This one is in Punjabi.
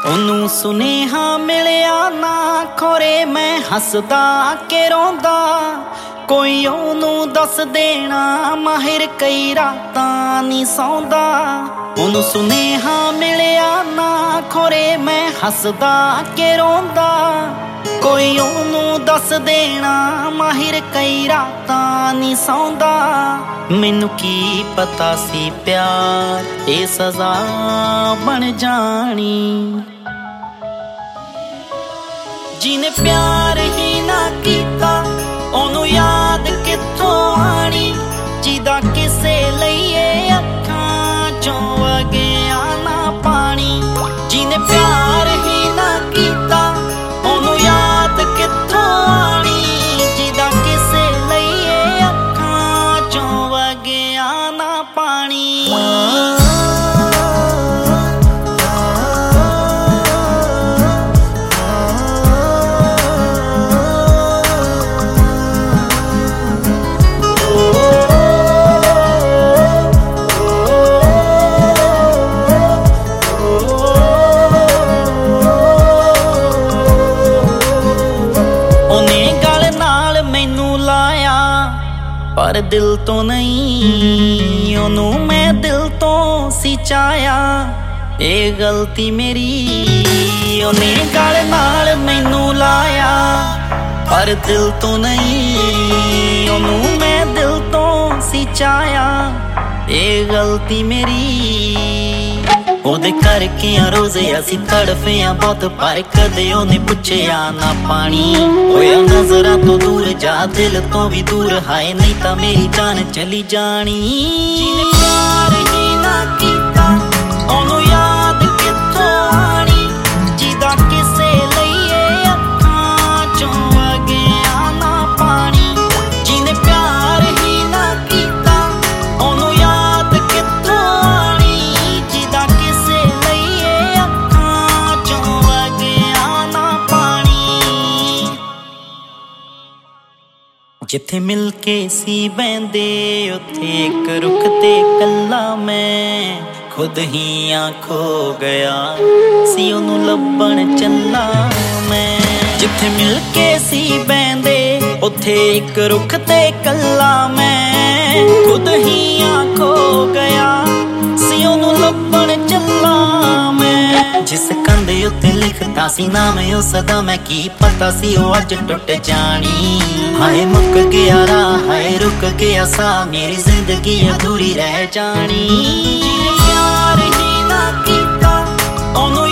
ਉਹਨੂੰ ਸੁਨੇਹਾ ਮਿਲਿਆ ਨਾ ਖੋਰੇ ਮੈਂ ਹੱਸਦਾ ਕਿ ਰੋਂਦਾ ਕੋਈ ਉਹਨੂੰ ਦੱਸ ਦੇਣਾ ਮਾਹਿਰ ਕਈ ਰਾਤਾਂ ਨਹੀਂ ਸੌਂਦਾ ਉਹਨੂੰ ਸੁਨੇਹਾ ਮਿਲਿਆ ਨਾ ਖੋਰੇ ਮੈਂ ਹੱਸਦਾ ਕਿ ਰੋਂਦਾ ਕੋਈ ਉਹਨੂੰ ਦੱਸ ਦੇਣਾ ਮਾਹਿਰ ਕਈ ਰਾਤਾਂ ਨਹੀਂ ਸੌਂਦਾ ਮੈਨੂੰ ਕੀ ਪਤਾ ਸੀ ਪਿਆਰ ਇਹ ਸਜ਼ਾ ਬਣ ਜਾਣੀ ਜਿਹਨੇ ਪਿਆਰ ਹੀ ਨਾ ਕੀਤਾ ਉਹਨੂੰ ਯਾਦ ਕਿੱਥੋਂ ਆਣੀ ਜਿਹਦਾ ਕਿਸੇ ਲਈ ਇਹ ਅੱਖਾਂ ਚੋਂ ਵਗਿਆ ਨਾ ਪਾਣੀ ਜਿਹਨੇ ਪਿਆਰ ਹੀ ਨਾ ਕੀਤਾ ਉਹਨੂੰ ਯਾਦ ਕਿੱਥੋਂ ਆਣੀ ਜਿਹਦਾ ਕਿਸੇ ਲਈ ਇਹ ਅੱਖਾਂ ਚੋਂ ਵਗਿਆ ਨਾ ਪਾਣੀ ਪਰ ਦਿਲ ਤੋਂ ਨਹੀਂ ਉਹਨੂੰ ਮੈਂ ਦਿਲ ਤੋਂ ਸੀ ਚਾਹਿਆ ਇਹ ਗਲਤੀ ਮੇਰੀ ਉਹਨੇ ਗਲ ਨਾਲ ਮੈਨੂੰ ਲਾਇਆ ਪਰ ਦਿਲ ਤੋਂ ਨਹੀਂ ਉਹਨੂੰ ਮੈਂ ਦਿਲ ਤੋਂ ਸੀ ਚਾਹਿਆ ਇਹ ਗਲਤੀ ਮੇਰੀ ਉਹਦੇ ਕਰਕੇ ਆ ਰੋਜ਼ੇ ਅਸੀਂ ਤੜਫੇ ਆ ਬਹੁਤ ਪਰ ਕਦੇ ਉਹਨੇ ਪੁੱਛਿਆ ਨਾ ਪਾਣੀ ਹੋਇਆ ਨਜ਼ਰਾਂ ਤੋਂ ਦੂਰ ਜਾ ਦਿਲ ਤੋਂ ਵੀ ਦੂਰ ਹਾਏ ਨਹੀਂ ਤਾਂ ਮੇਰੀ ਜਾਨ ਚਲੀ ਜਾਣੀ ਜਿਹਨੇ ਪਿਆਰ ਹੀ ਨਾ ਕੀਤਾ ਉਹਨੂੰ ਯਾਦ ਕਿੱਥੋਂ ਆਣੀ ਜਿਹਦਾ ਕਿਸੇ ਲਈ ਇਹ ਅੱਖਾਂ ਚੋਂ ਵਗਿਆ ਨਾ ਪਾਣੀ ਜਿਹਨੇ ਪਿਆਰ ਹੀ ਨਾ ਕੀਤਾ ਉਹਨੂੰ ਯਾਦ ਕਿੱਥੋਂ ਆਣੀ ਜਿਹਦਾ ਕਿਸੇ ਲਈ ਇਹ ਅੱਖਾਂ ਚੋਂ ਵਗਿਆ ਨਾ ਪਾਣੀ ਜਿੱਥੇ ਮਿਲ ਕੇ ਸੀ ਬਹਿੰਦੇ ਉੱਥੇ ਇੱਕ ਰੁੱਖ ਤੇ ਕੱਲਾ ਮੈਂ ਖੁਦ ਹੀ ਖੋ ਗਿਆ ਸੀ ਉਹਨੂੰ ਲੱਭਣ ਚੱਲਾ ਮੈਂ ਜਿੱਥੇ ਮਿਲ ਕੇ ਸੀ ਬਹਿੰਦੇ ਉੱਥੇ ਇੱਕ ਰੁੱਖ ਤੇ ਕੱਲਾ ਮੈਂ ਖੁਦ ਹੀ ਖੋ ਗਿਆ ਸੀ ਉਹਨੂੰ ਲੱਭਣ ਚੱਲਾ ਮੈਂ ਜਿਸ ਕੰਧ ਉੱਤੇ ਲਿਖਦਾ ਸੀ ਨਾਮ ਉਸ ਦਾ ਮੈਂ ਕੀ ਪਤਾ ਸੀ ਉਹ ਅੱਜ ਟੁੱਟ ਜਾਣੀ ਹਾਏ ਮੁੱਕ ਗਿਆ ਰਾਹ ਹਾਏ ਰੁਕ ਗਿਆ ਸਾਹ ਮੇਰੀ ਜ਼ਿੰਦਗੀ ਅਧੂਰੀ ਰਹਿ ਜਾਣੀ ਜਿਹਨੇ ਪਿਆਰ ਹੀ ਨਾ ਕੀਤਾ ਉਹਨੂੰ